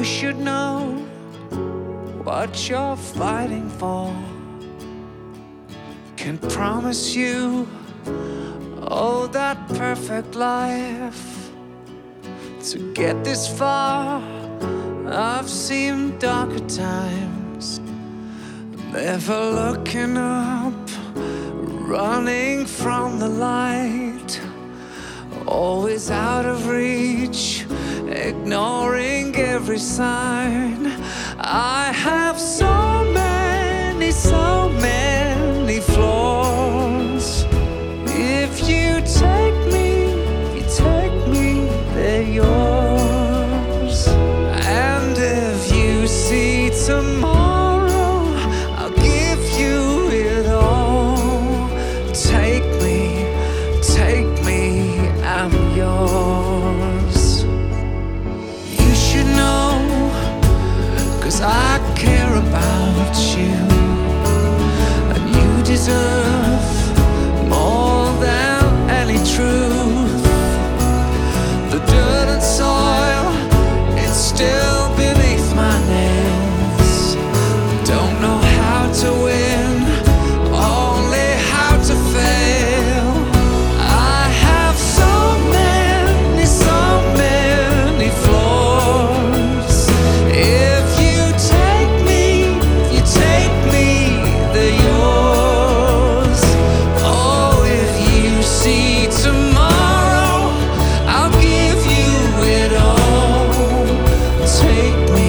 should know what you're fighting for. Can promise you, oh, that perfect life. To get this far, I've seen darker times. Never looking up, running from the light. Always out of reach, ignoring every sign. I have so many flaws. If you take me, they're yours. And if you see tomorrow, I'll give you it all. Take me, I'm yours. You should know, 'cause I care about you, and you deserve more than any truth. The dirt and soil, it's still beneath my nails. Don't know how to win, only how to fail. I have so many flaws. If you take me, they're yours. Oh, if you see tomorrow, I'll give you it all. Take me,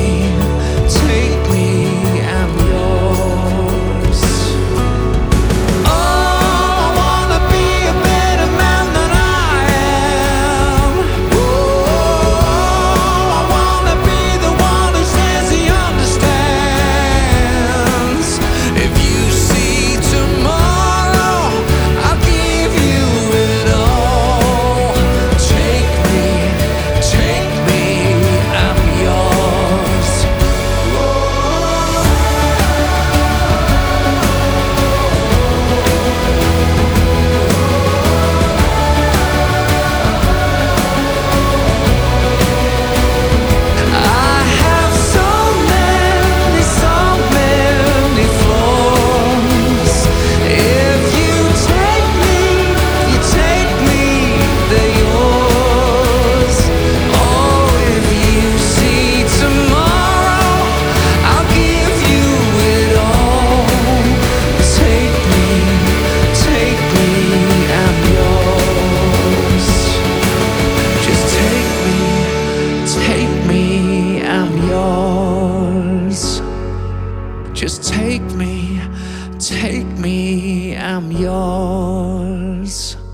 I'm yours. Oh, I wanna be a better man than I am. Oh, I wanna be the one who says he understands. If you see tomorrow, I'll give you it all. Take me, I'm yours. I have so many flaws. If you take me, they're yours. Oh, if you see tomorrow, I'll give you it all. Take me, I'm yours. Just take me, I'm yours. Just take me, I'm yours.